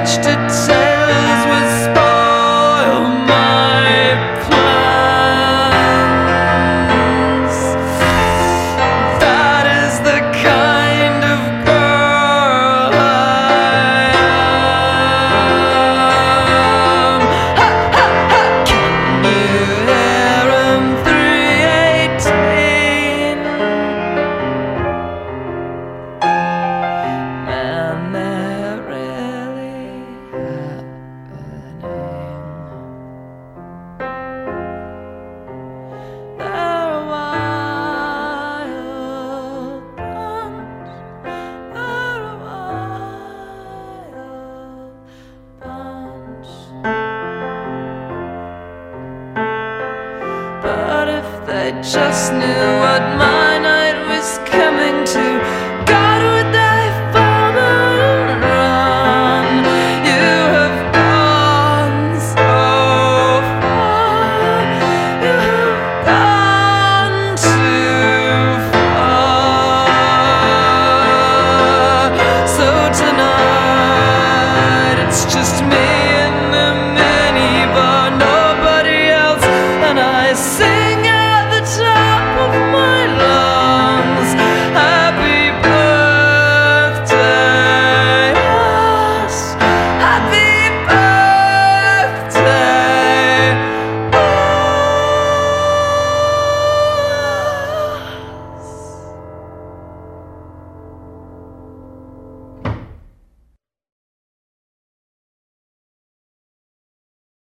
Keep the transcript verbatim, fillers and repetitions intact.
such details would spoil my plans. That is the kind of girl I am. Ha, ha, ha. Can you hear him? three eighteen. Man, they're really happening. They're a wild bunch. They're a wild bunch. But if they just knew what my night was coming to, God, would they fall and run? You have gone so far. You have gone too far. So tonight it's just me in the minibar, nobody else, and I sing.